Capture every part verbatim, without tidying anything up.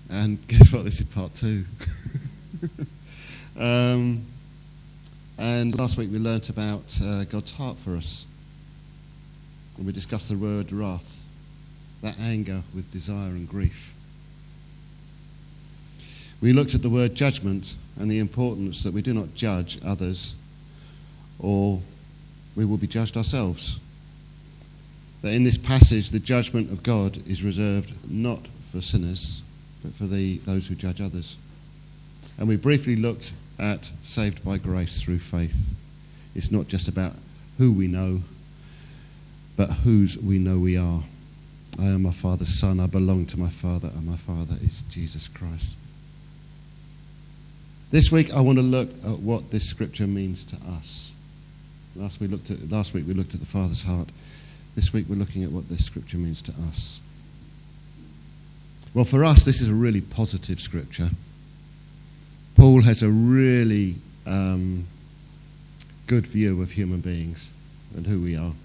And guess what? This is part two. um, and last week we learnt about uh, God's heart for us. And we discussed the word wrath, that anger with desire and grief. We looked at the word judgment and the importance that we do not judge others, or we will be judged ourselves. That in this passage, the judgment of God is reserved not for sinners, but for the, those who judge others. And we briefly looked at saved by grace through faith. It's not just about who we know, but whose we know we are. I am my Father's son, I belong to my Father, and my Father is Jesus Christ. This week I want to look at what this scripture means to us. Last, we looked at, last week we looked at the Father's heart. This week we're looking at what this scripture means to us. Well, for us, this is a really positive scripture. Paul has a really um, good view of human beings and who we are.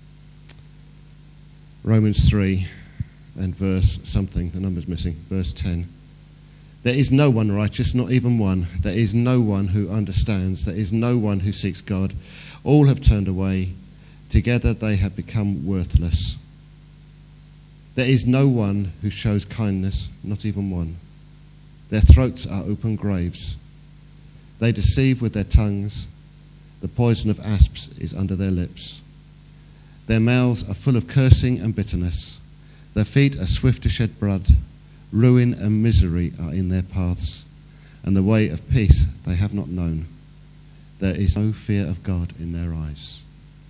Romans three and verse something, the number's missing, verse ten. There is no one righteous, not even one. There is no one who understands. There is no one who seeks God. All have turned away. Together they have become worthless. There is no one who shows kindness, not even one. Their throats are open graves. They deceive with their tongues. The poison of asps is under their lips. Their mouths are full of cursing and bitterness. Their feet are swift to shed blood. Ruin and misery are in their paths, and the way of peace they have not known. There is no fear of God in their eyes.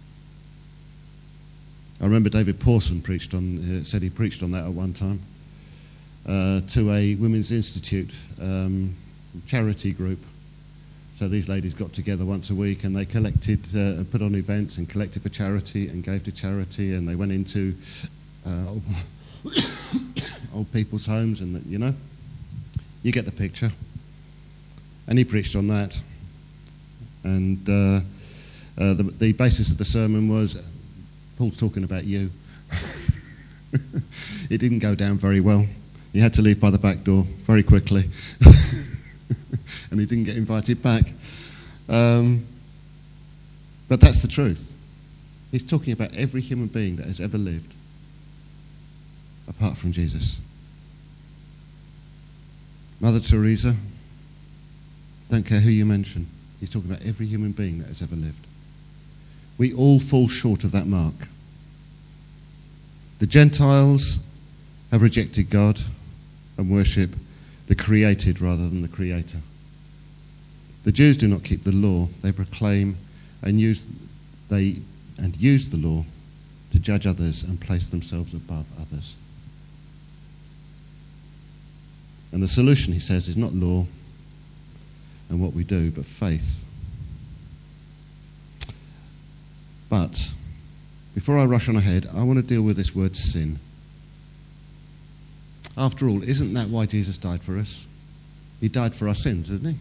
I remember David Pawson preached on, uh, said he preached on that at one time uh, to a Women's Institute um, charity group. So these ladies got together once a week and they collected uh, and put on events and collected for charity and gave to charity, and they went into uh, old, old people's homes, and you know, you get the picture. And he preached on that. And uh, uh, the, the basis of the sermon was, Paul's talking about you. It didn't go down very well. He had to leave by the back door very quickly. And he didn't get invited back. Um, but that's the truth. He's talking about every human being that has ever lived, apart from Jesus. Mother Teresa, don't care who you mention. He's talking about every human being that has ever lived. We all fall short of that mark. The Gentiles have rejected God and worship the created rather than the creator. The Jews do not keep the law. They proclaim and use they and use the law to judge others and place themselves above others. And the solution, he says, is not law and what we do, but faith. But before I rush on ahead, I want to deal with this word sin. After all, isn't that why Jesus died for us? He died for our sins, didn't he?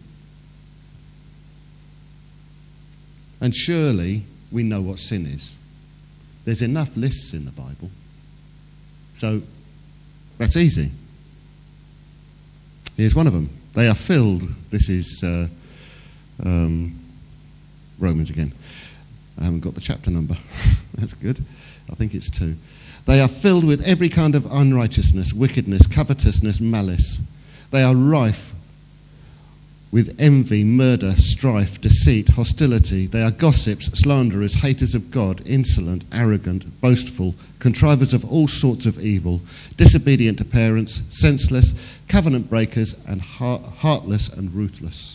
And surely we know what sin is. There's enough lists in the Bible. So that's easy. Here's one of them. They are filled. This is uh, um, Romans again. I haven't got the chapter number. That's good. I think it's two. They are filled with every kind of unrighteousness, wickedness, covetousness, malice. They are rife with envy, murder, strife, deceit, hostility. They are gossips, slanderers, haters of God, insolent, arrogant, boastful, contrivers of all sorts of evil, disobedient to parents, senseless, covenant breakers, and heart- heartless and ruthless.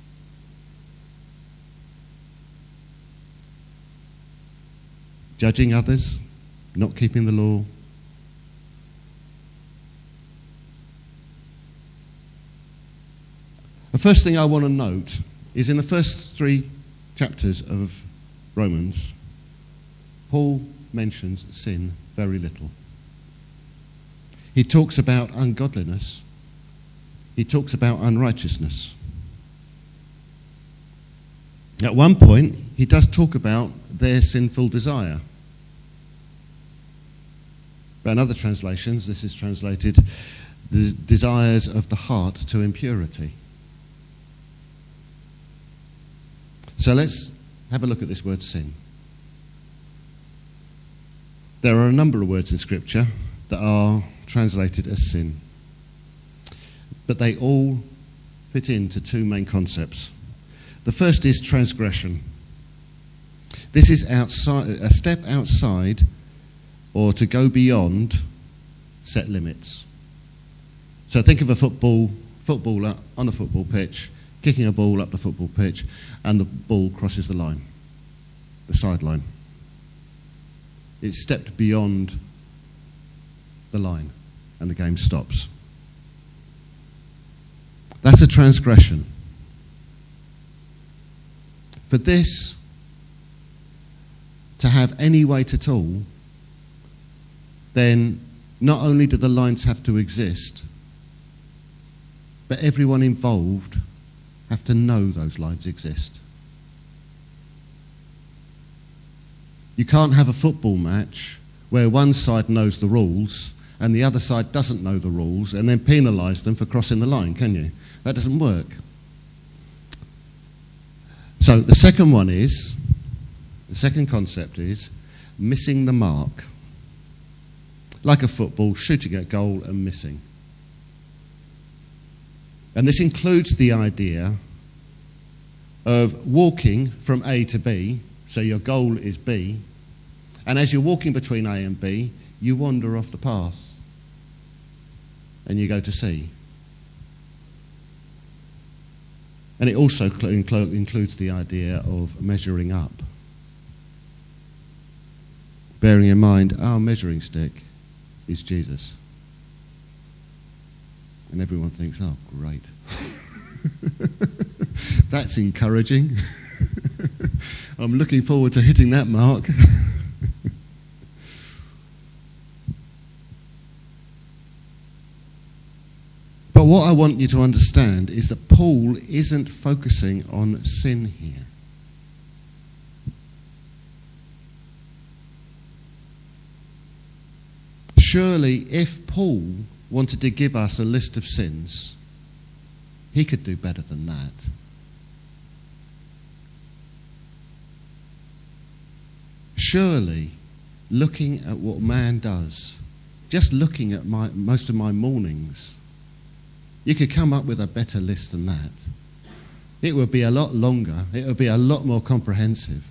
Judging others, not keeping the law. The first thing I want to note is in the first three chapters of Romans, Paul mentions sin very little. He talks about ungodliness. He talks about unrighteousness. At one point, he does talk about their sinful desire. But in other translations, this is translated, the desires of the heart to impurity. So let's have a look at this word sin. There are a number of words in Scripture that are translated as sin, but they all fit into two main concepts. The first is transgression. This is outside, a step outside or to go beyond set limits. So think of a football footballer on a football pitch, kicking a ball up the football pitch, and the ball crosses the line, the sideline. It's stepped beyond the line, and the game stops. That's a transgression. For this to have any weight at all, then not only do the lines have to exist, but everyone involved have to know those lines exist. You can't have a football match where one side knows the rules and the other side doesn't know the rules and then penalise them for crossing the line, can you? That doesn't work. So the second one is, the second concept is missing the mark. Like a football, shooting at goal and missing. And this includes the idea of walking from A to B, so your goal is B, and as you're walking between A and B, you wander off the path and you go to C. And it also incl- includes the idea of measuring up. Bearing in mind, our measuring stick is Jesus. And everyone thinks, oh, great. That's encouraging. I'm looking forward to hitting that mark. But what I want you to understand is that Paul isn't focusing on sin here. Surely, if Paul wanted to give us a list of sins, he could do better than that. Surely, looking at what man does, just looking at my, most of my mornings, you could come up with a better list than that. It would be a lot longer. It would be a lot more comprehensive.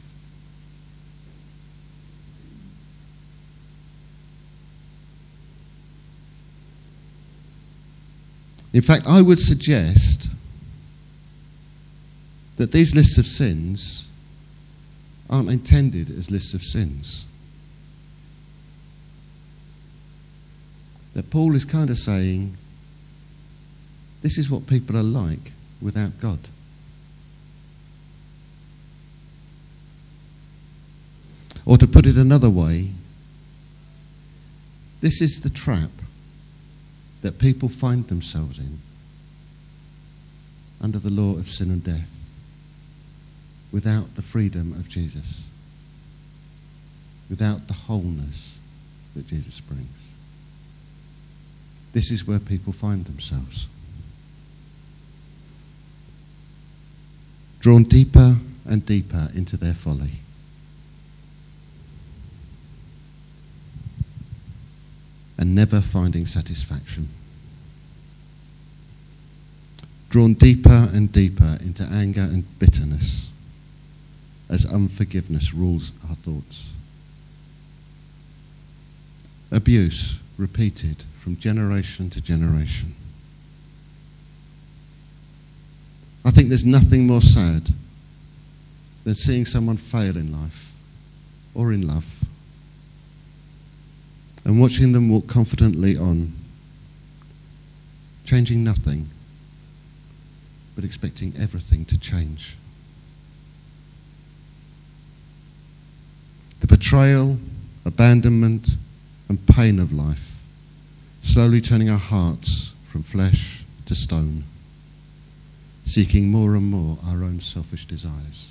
In fact, I would suggest that these lists of sins aren't intended as lists of sins. That Paul is kind of saying, this is what people are like without God. Or to put it another way, this is the trap that people find themselves in under the law of sin and death without the freedom of Jesus, without the wholeness that Jesus brings. This is where people find themselves. Drawn deeper and deeper into their folly. And never finding satisfaction. Drawn deeper and deeper into anger and bitterness as unforgiveness rules our thoughts. Abuse repeated from generation to generation. I think there's nothing more sad than seeing someone fail in life or in love and watching them walk confidently on, changing nothing, but expecting everything to change. The betrayal, abandonment, and pain of life, slowly turning our hearts from flesh to stone, seeking more and more our own selfish desires.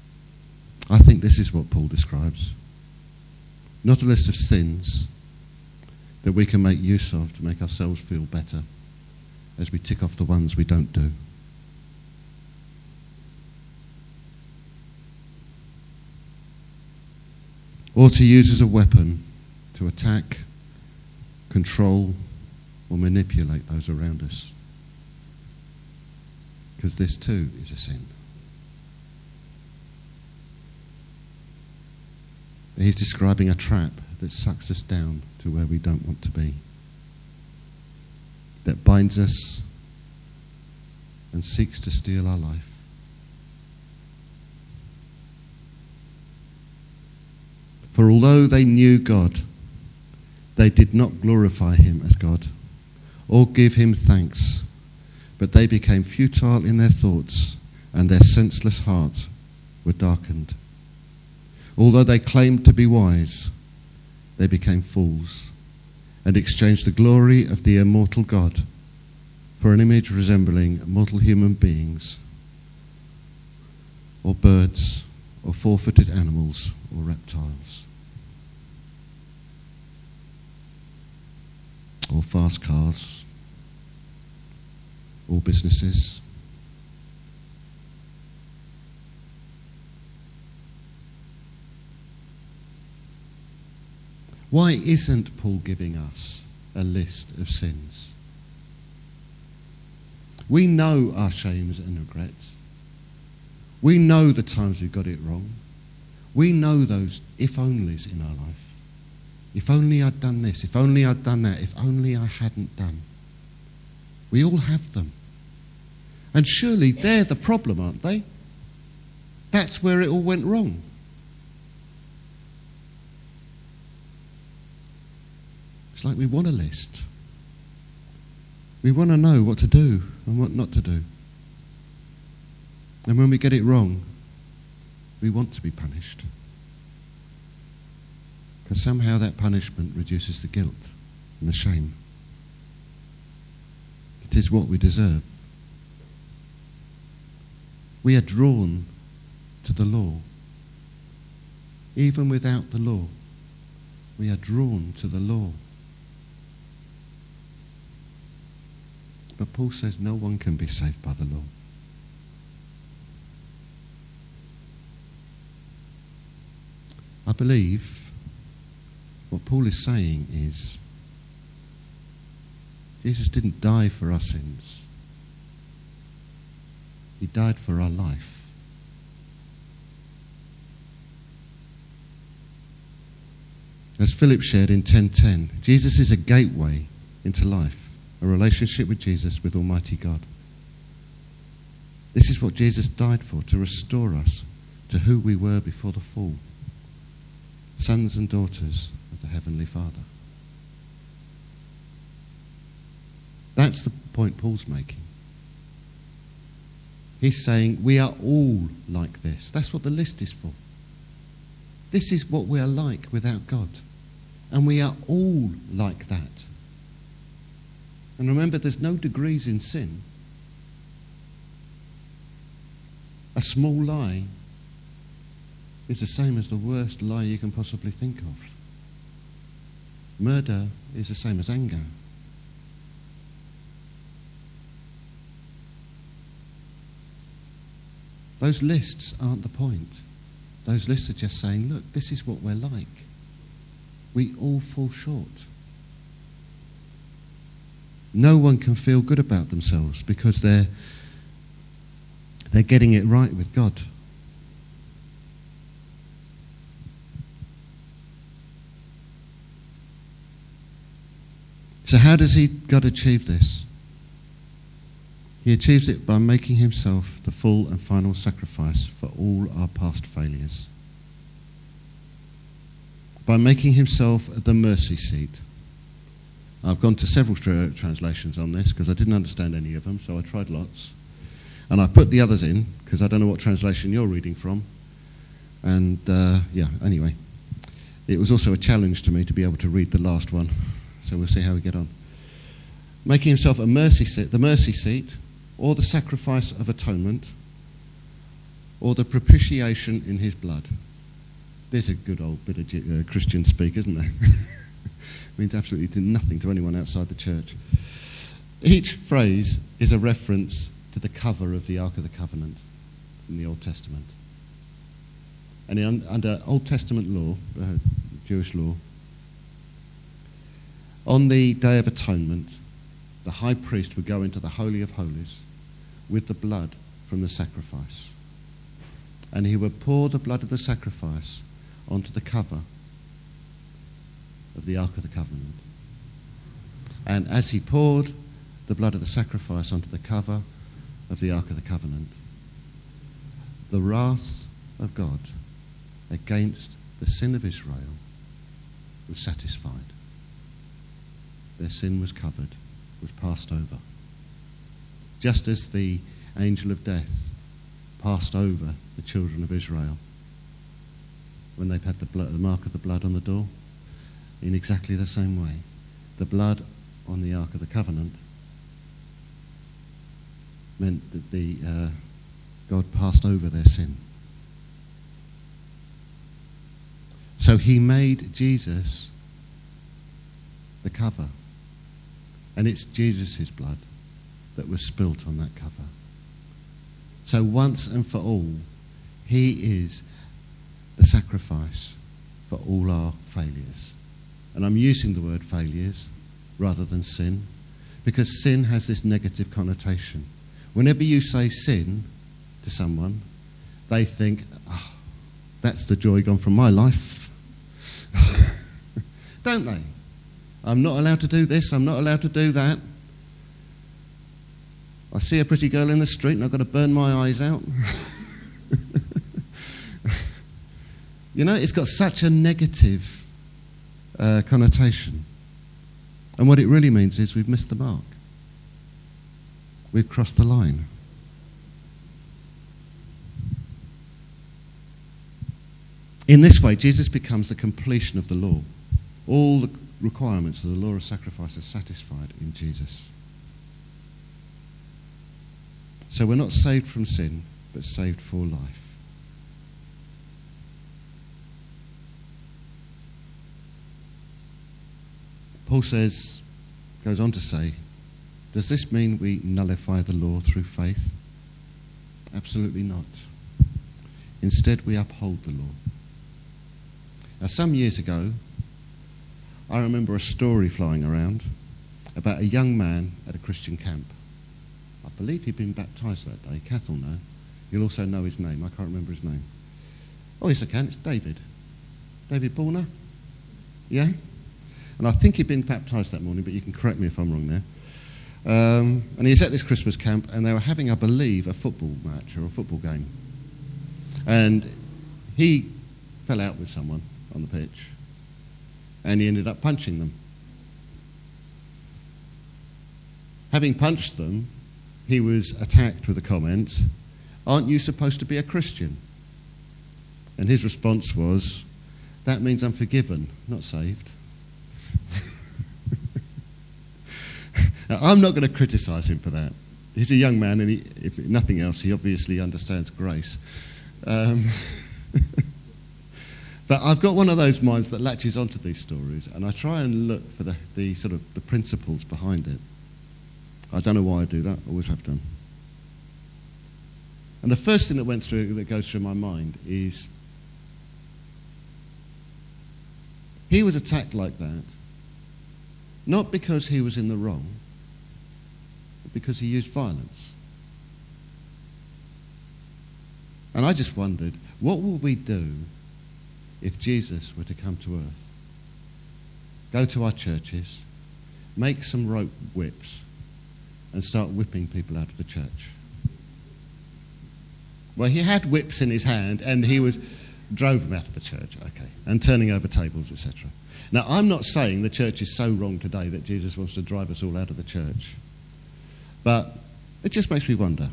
I think this is what Paul describes. Not a list of sins, that we can make use of to make ourselves feel better as we tick off the ones we don't do. Or to use as a weapon to attack, control, or manipulate those around us. Because this too is a sin. He's describing a trap that sucks us down to where we don't want to be, that binds us and seeks to steal our life. For although they knew God, they did not glorify him as God or give him thanks, but they became futile in their thoughts, and their senseless hearts were darkened. Although they claimed to be wise, they became fools and exchanged the glory of the immortal God for an image resembling mortal human beings, or birds, or four-footed animals, or reptiles, or fast cars, or businesses. Why isn't Paul giving us a list of sins? We know our shames and regrets. We know the times we got it wrong. We know those if-onlys in our life. If only I'd done this, if only I'd done that, if only I hadn't done. We all have them. And surely they're the problem, aren't they? That's where it all went wrong. It's like we want a list. We want to know what to do and what not to do. And when we get it wrong, we want to be punished. Because somehow that punishment reduces the guilt and the shame. It is what we deserve. We are drawn to the law. Even without the law, we are drawn to the law. But Paul says no one can be saved by the law. I believe what Paul is saying is Jesus didn't die for our sins. He died for our life. As Philip shared in ten ten, Jesus is a gateway into life, a relationship with Jesus, with Almighty God. This is what Jesus died for, to restore us to who we were before the fall, sons and daughters of the Heavenly Father. That's the point Paul's making. He's saying we are all like this. That's what the list is for. This is what we are like without God. And we are all like that. And remember, there's no degrees in sin. A small lie is the same as the worst lie you can possibly think of. Murder is the same as anger. Those lists aren't the point. Those lists are just saying, look, this is what we're like. We all fall short. No one can feel good about themselves because they're they're getting it right with God. So how does he God achieve this? He achieves it by making himself the full and final sacrifice for all our past failures. By making himself the mercy seat. I've gone to several tra- translations on this because I didn't understand any of them, so I tried lots. And I put the others in because I don't know what translation you're reading from. And uh, yeah, anyway. It was also a challenge to me to be able to read the last one. So we'll see how we get on. Making himself a mercy seat, the mercy seat, or the sacrifice of atonement, or the propitiation in his blood. There's a good old bit of uh, Christian speak, isn't there? means absolutely to nothing to anyone outside the church. Each phrase is a reference to the cover of the Ark of the Covenant in the Old Testament. And in, under Old Testament law, uh, Jewish law, on the Day of Atonement, the high priest would go into the Holy of Holies with the blood from the sacrifice. And he would pour the blood of the sacrifice onto the cover of the Ark of the Covenant. And as he poured the blood of the sacrifice onto the cover of the Ark of the Covenant, the wrath of God against the sin of Israel was satisfied. Their sin was covered, was passed over. Just as the angel of death passed over the children of Israel when they had the, blood, the mark of the blood on the door, in exactly the same way, the blood on the Ark of the Covenant meant that the uh, God passed over their sin. So he made Jesus the cover. And it's Jesus' blood that was spilt on that cover. So once and for all, he is the sacrifice for all our failures. And I'm using the word failures rather than sin, because sin has this negative connotation. Whenever you say sin to someone, they think, oh, that's the joy gone from my life. Don't they? I'm not allowed to do this, I'm not allowed to do that. I see a pretty girl in the street and I've got to burn my eyes out. You know, it's got such a negative uh, connotation. And what it really means is we've missed the mark. We've crossed the line. In this way, Jesus becomes the completion of the law. All the requirements of the law of sacrifice are satisfied in Jesus. So we're not saved from sin, but saved for life. Paul says, goes on to say, does this mean we nullify the law through faith? Absolutely not. Instead, we uphold the law. Now, some years ago, I remember a story flying around about a young man at a Christian camp. I believe he'd been baptised that day. Kath will know. You'll also know his name. I can't remember his name. Oh, yes, I can. It's David. David Borner? Yeah? And I think he'd been baptised that morning, but you can correct me if I'm wrong there. Um, and he was at this Christmas camp, and they were having, I believe, a football match or a football game. And he fell out with someone on the pitch, and he ended up punching them. Having punched them, he was attacked with a comment, "Aren't you supposed to be a Christian?" And his response was, "That means I'm forgiven, not saved." Now, I'm not going to criticise him for that. He's a young man, and he, if nothing else, he obviously understands grace. Um, but I've got one of those minds that latches onto these stories, and I try and look for the, the sort of the principles behind it. I don't know why I do that. I always have done. And the first thing that went through, that goes through my mind, is he was attacked like that, not because he was in the wrong, but because he used violence. And I just wondered, what would we do if Jesus were to come to earth? Go to our churches, make some rope whips, and start whipping people out of the church. Well, he had whips in his hand, and he was drove them out of the church, okay, and turning over tables, et cetera. Now, I'm not saying the church is so wrong today that Jesus wants to drive us all out of the church, but it just makes me wonder.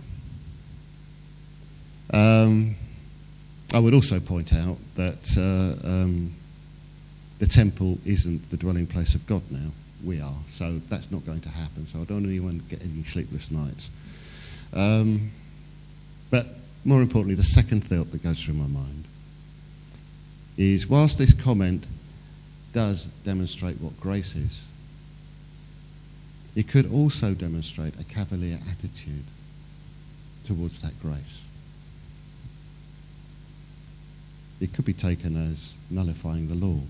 Um, I would also point out that uh, um, the temple isn't the dwelling place of God now. We are, so that's not going to happen. So I don't want anyone to get any sleepless nights. Um, but more importantly, the second thought that goes through my mind is, whilst this comment does demonstrate what grace is, it could also demonstrate a cavalier attitude towards that grace. It could be taken as nullifying the law.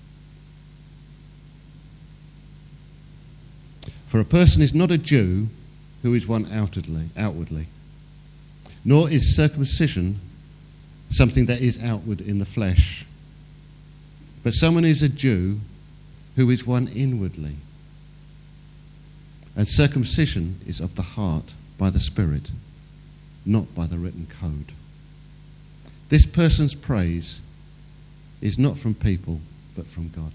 For a person is not a Jew who is one outwardly, outwardly, nor is circumcision something that is outward in the flesh, but someone is a Jew who is one inwardly. And circumcision is of the heart by the Spirit, not by the written code. This person's praise is not from people, but from God.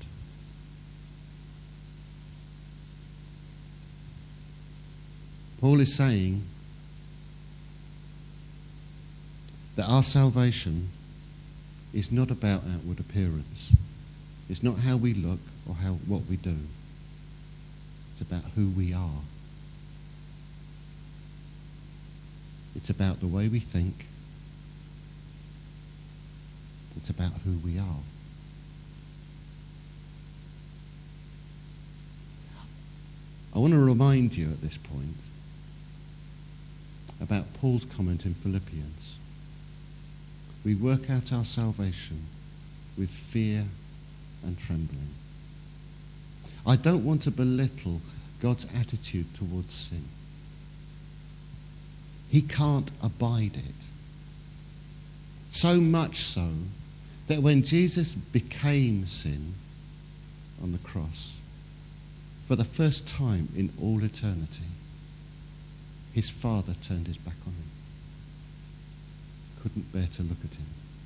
Paul is saying that our salvation is not about outward appearance. It's not how we look or how what we do. It's about who we are. It's about the way we think. It's about who we are. I want to remind you at this point about Paul's comment in Philippians. We work out our salvation with fear and trembling. I don't want to belittle God's attitude towards sin. He can't abide it. So much so that when Jesus became sin on the cross, for the first time in all eternity, his Father turned his back on him. Couldn't bear to look at him.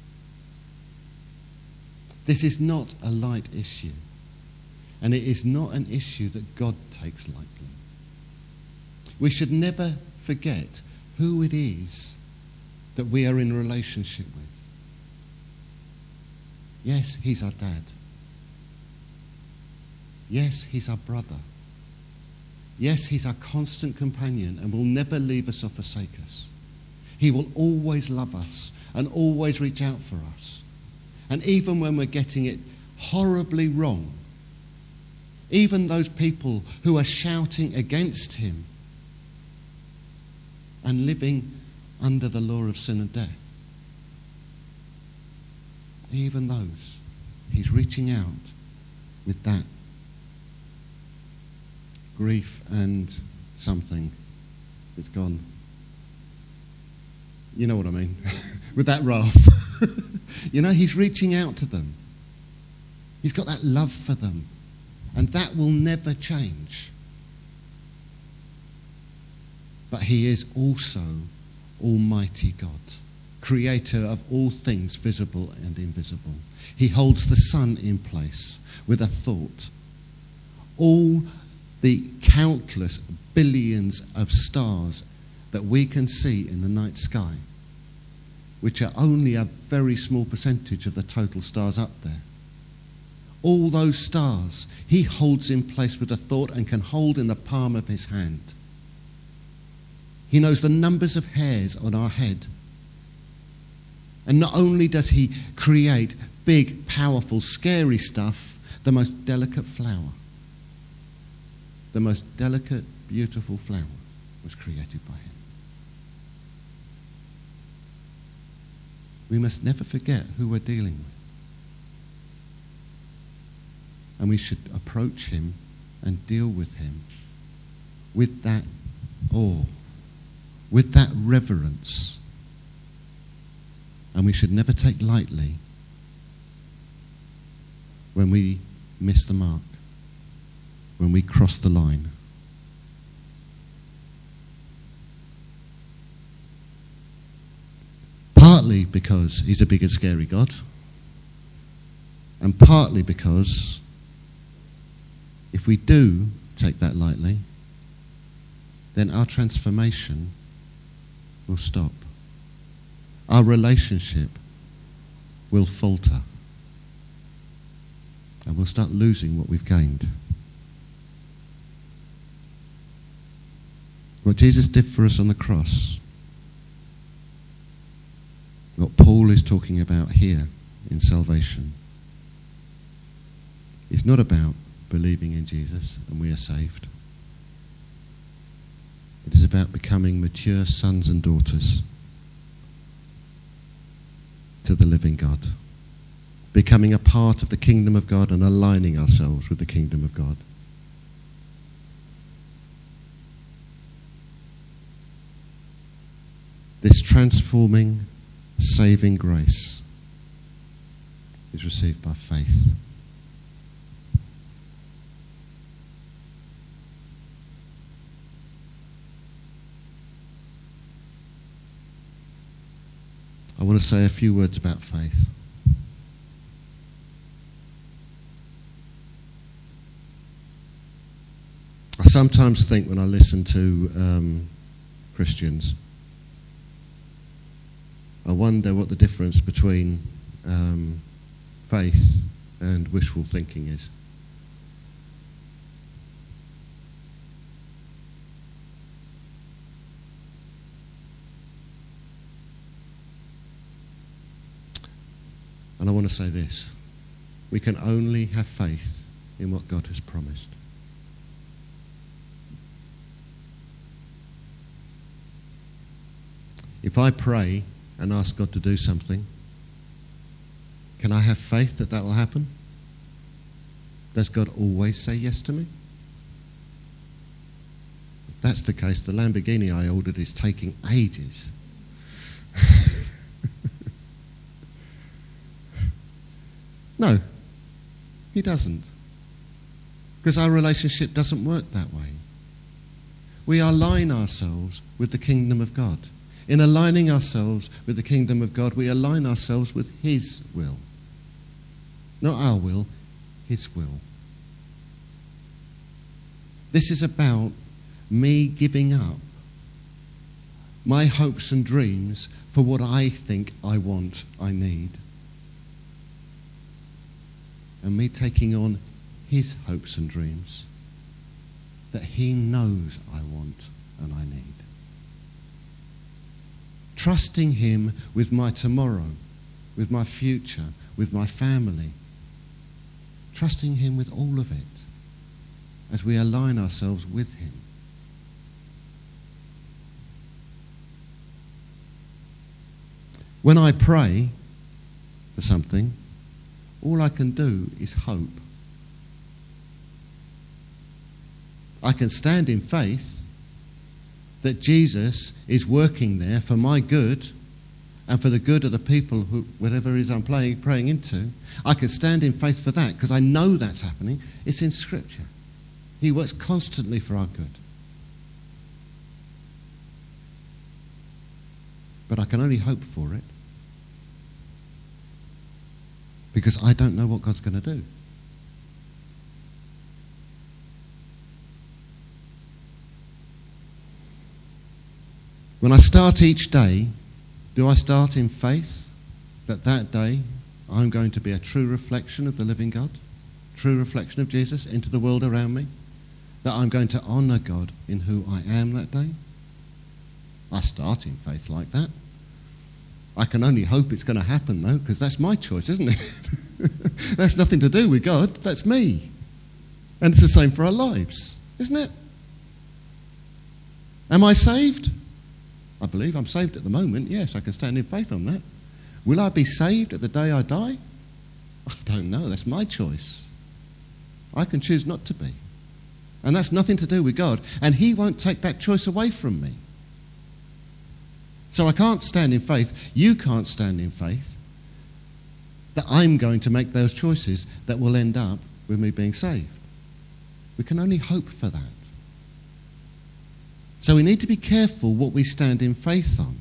This is not a light issue, and it is not an issue that God takes lightly. We should never forget who it is that we are in relationship with. Yes, he's our dad. Yes, he's our brother. Yes, he's our constant companion and will never leave us or forsake us. He will always love us and always reach out for us. And even when we're getting it horribly wrong, even those people who are shouting against him and living under the law of sin and death, even those, he's reaching out with that grief and something that's gone. You know what I mean? With that wrath. You know, he's reaching out to them. He's got that love for them. And that will never change. But he is also Almighty God, creator of all things visible and invisible. He holds the sun in place with a thought. All the countless billions of stars that we can see in the night sky, which are only a very small percentage of the total stars up there. All those stars he holds in place with a thought and can hold in the palm of his hand. He knows the numbers of hairs on our head. And not only does he create big, powerful, scary stuff, the most delicate flower, the most delicate, beautiful flower was created by him. We must never forget who we're dealing with. And we should approach him and deal with him with that awe, with that reverence. And we should never take lightly when we miss the mark, when we cross the line. Partly because he's a big and scary God, and partly because if we do take that lightly, then our transformation will stop. Our relationship will falter. And we'll start losing what we've gained. What Jesus did for us on the cross, what Paul is talking about here in salvation, is not about believing in Jesus and we are saved. It is about becoming mature sons and daughters to the living God. Becoming a part of the kingdom of God and aligning ourselves with the kingdom of God. This transforming, saving grace is received by faith. I want to say a few words about faith. I sometimes think when I listen to um, Christians, I wonder what the difference between um, faith and wishful thinking is. And I want to say this: we can only have faith in what God has promised. If I pray and ask God to do something, can I have faith that that will happen? Does God always say yes to me? If that's the case, the Lamborghini I ordered is taking ages. No, he doesn't. Because our relationship doesn't work that way. We align ourselves with the kingdom of God. In aligning ourselves with the kingdom of God, we align ourselves with his will. Not our will, his will. This is about me giving up my hopes and dreams for what I think I want, I need. And me taking on his hopes and dreams that he knows I want and I need. Trusting him with my tomorrow, with my future, with my family. Trusting him with all of it as we align ourselves with him. When I pray for something, all I can do is hope. I can stand in faith that Jesus is working there for my good and for the good of the people, who, whatever it is I'm playing, praying into. I can stand in faith for that because I know that's happening. It's in Scripture. He works constantly for our good. But I can only hope for it because I don't know what God's going to do. When I start each day, do I start in faith that that day I'm going to be a true reflection of the living God, true reflection of Jesus into the world around me, that I'm going to honour God in who I am that day? I start in faith like that. I can only hope it's going to happen though, because that's my choice, isn't it? That's nothing to do with God, that's me. And it's the same for our lives, isn't it? Am I saved? I believe I'm saved at the moment. Yes, I can stand in faith on that. Will I be saved at the day I die? I don't know. That's my choice. I can choose not to be. And that's nothing to do with God. And he won't take that choice away from me. So I can't stand in faith. You can't stand in faith that I'm going to make those choices that will end up with me being saved. We can only hope for that. So we need to be careful what we stand in faith on.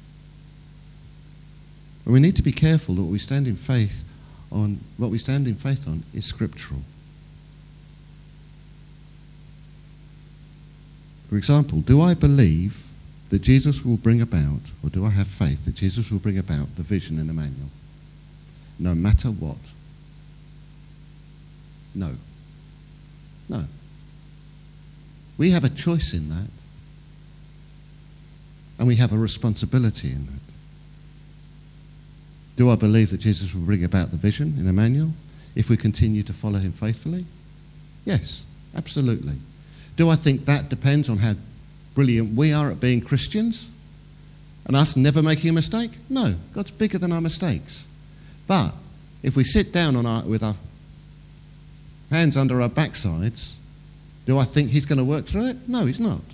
And we need to be careful that what we stand in faith on, what we stand in faith on is scriptural. For example, do I believe that Jesus will bring about, or do I have faith that Jesus will bring about the vision in Emmanuel? No matter what. No. No. We have a choice in that. And we have a responsibility in that. Do I believe that Jesus will bring about the vision in Emmanuel? if we continue to follow him faithfully? Yes, absolutely. Do I think that depends on how brilliant we are at being Christians and us never making a mistake? No, God's bigger than our mistakes. But if we sit down on our, with our hands under our backsides, do I think he's going to work through it? No, he's not.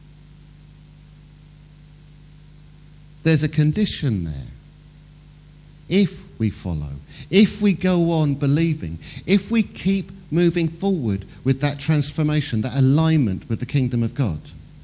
There's a condition there. If we follow, if we go on believing, if we keep moving forward with that transformation, that alignment with the kingdom of God,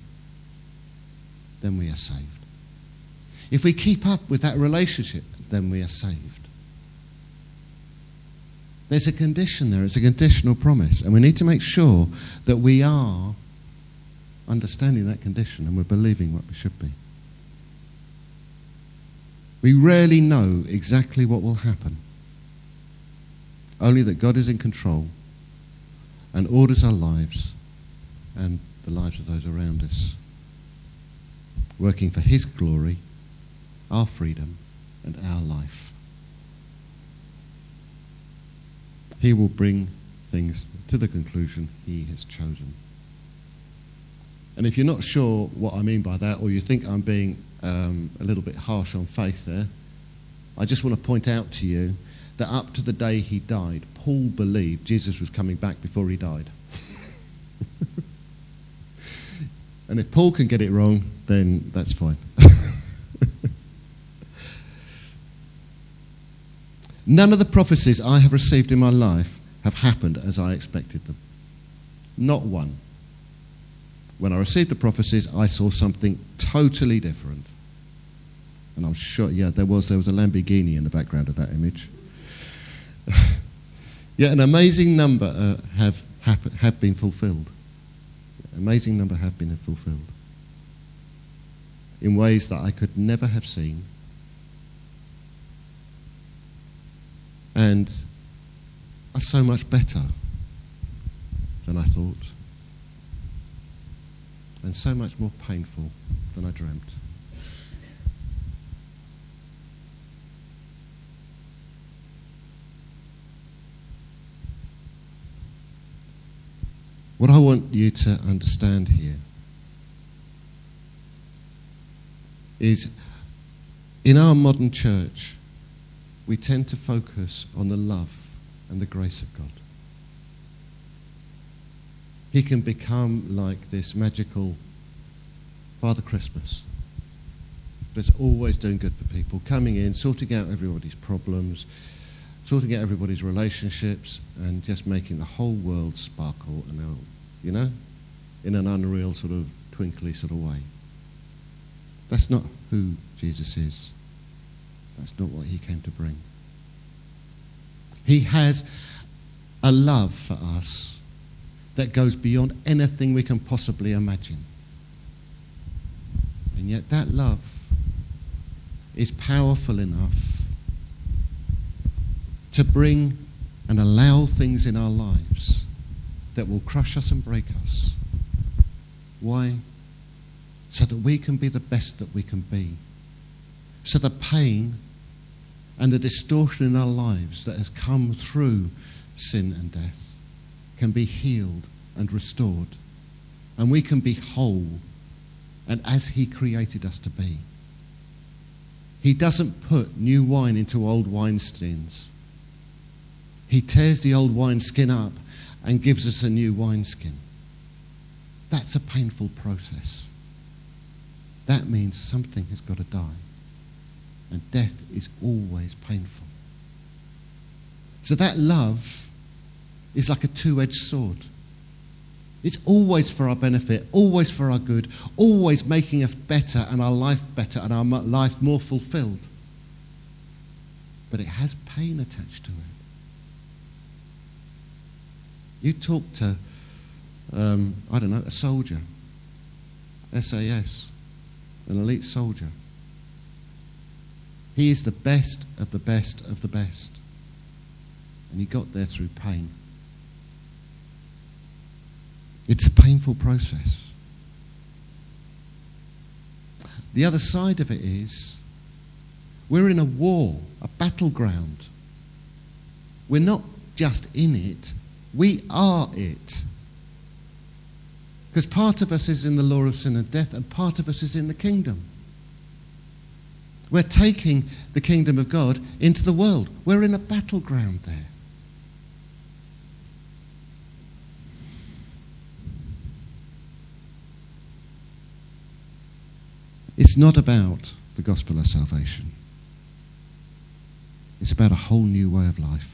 then we are saved. If we keep up with that relationship, then we are saved. There's a condition there. It's a conditional promise. And we need to make sure that we are understanding that condition and we're believing what we should be. We rarely know exactly what will happen. Only that God is in control and orders our lives and the lives of those around us, working for his glory, our freedom, and our life. He will bring things to the conclusion he has chosen. And if you're not sure what I mean by that, or you think I'm being um, a little bit harsh on faith there, I just want to point out to you that up to the day he died, Paul believed Jesus was coming back before he died. And if Paul can get it wrong, then that's fine. None of the prophecies I have received in my life have happened as I expected them. Not one. When I received the prophecies, I saw something totally different. And I'm sure, yeah, there was there was a Lamborghini in the background of that image. Yet an amazing number uh, have hap- have been fulfilled. An amazing number have been fulfilled in ways that I could never have seen. And are so much better than I thought. And so much more painful than I dreamt. What I want you to understand here is in our modern church, we tend to focus on the love and the grace of God. He can become like this magical Father Christmas that's always doing good for people, coming in, sorting out everybody's problems, sorting out everybody's relationships, and just making the whole world sparkle and, uh, you know, in an unreal sort of twinkly sort of way. That's not who Jesus is. That's not what he came to bring. He has a love for us that goes beyond anything we can possibly imagine. And yet that love is powerful enough to bring and allow things in our lives that will crush us and break us. Why? So that we can be the best that we can be. So the pain and the distortion in our lives that has come through sin and death can be healed and restored. And we can be whole and as he created us to be. He doesn't put new wine into old wineskins. He tears the old wineskin up and gives us a new wineskin. That's a painful process. That means something has got to die. And death is always painful. So that love is like a two-edged sword. It's always for our benefit, always for our good, always making us better and our life better and our life more fulfilled. But it has pain attached to it. You talk to, um, I don't know, a soldier, S A S, an elite soldier. He is the best of the best of the best. And he got there through pain. It's a painful process. The other side of it is we're in a war, a battleground. We're not just in it. We are it. Because part of us is in the law of sin and death, and part of us is in the kingdom. We're taking the kingdom of God into the world. We're in a battleground there. It's not about the gospel of salvation. It's about a whole new way of life.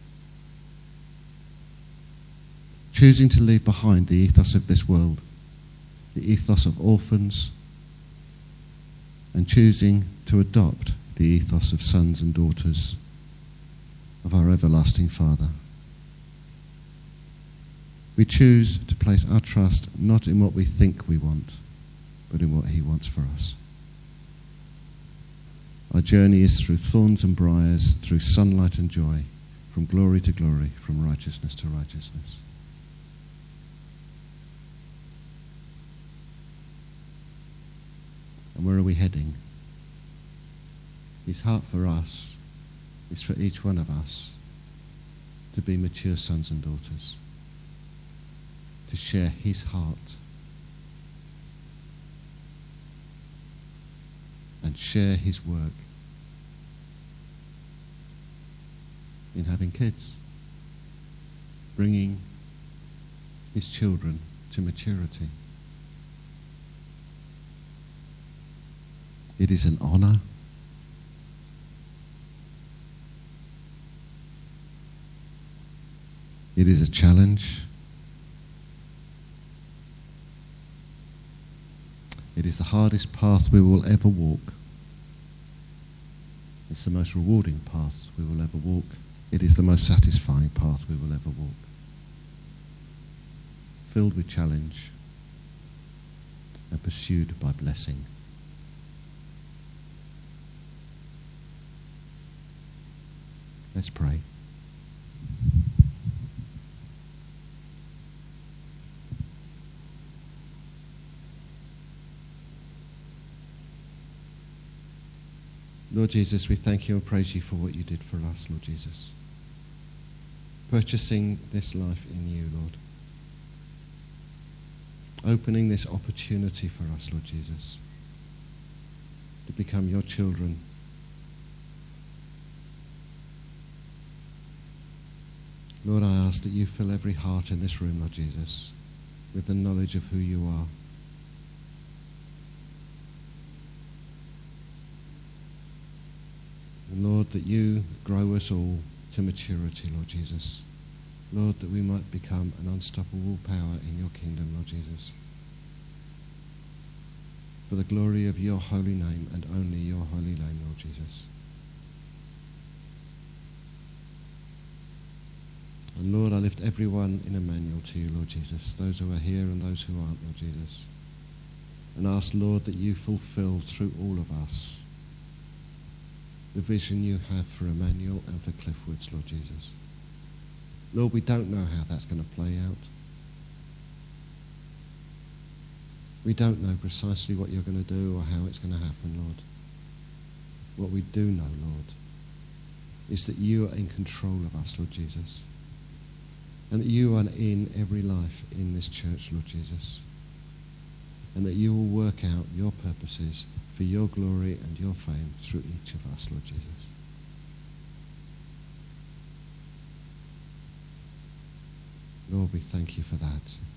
Choosing to leave behind the ethos of this world, the ethos of orphans, and choosing to adopt the ethos of sons and daughters of our everlasting Father. We choose to place our trust not in what we think we want, but in what he wants for us. Our journey is through thorns and briars, through sunlight and joy, from glory to glory, from righteousness to righteousness. And where are we heading? His heart for us is for each one of us to be mature sons and daughters, to share his heart and share his work in having kids, bringing his children to maturity. It is an honor. It is a challenge. It is the hardest path we will ever walk. It's the most rewarding path we will ever walk. It is the most satisfying path we will ever walk. Filled with challenge and pursued by blessing. Let's pray. Lord Jesus, we thank you and praise you for what you did for us, Lord Jesus. Purchasing this life in you, Lord. Opening this opportunity for us, Lord Jesus, to become your children. Lord, I ask that you fill every heart in this room, Lord Jesus, with the knowledge of who you are. And Lord, that you grow us all to maturity, Lord Jesus. Lord, that we might become an unstoppable power in your kingdom, Lord Jesus. For the glory of your holy name and only your holy name, Lord Jesus. And Lord, I lift everyone in Emmanuel to you, Lord Jesus, those who are here and those who aren't, Lord Jesus. And ask, Lord, that you fulfill through all of us the vision you have for Emmanuel and for Cliffwoods, Lord Jesus. Lord, we don't know how that's going to play out. We don't know precisely what you're going to do or how it's going to happen, Lord. What we do know, Lord, is that you are in control of us, Lord Jesus. And that you are in every life in this church, Lord Jesus. And that you will work out your purposes for your glory and your fame through each of us, Lord Jesus. Lord, we thank you for that.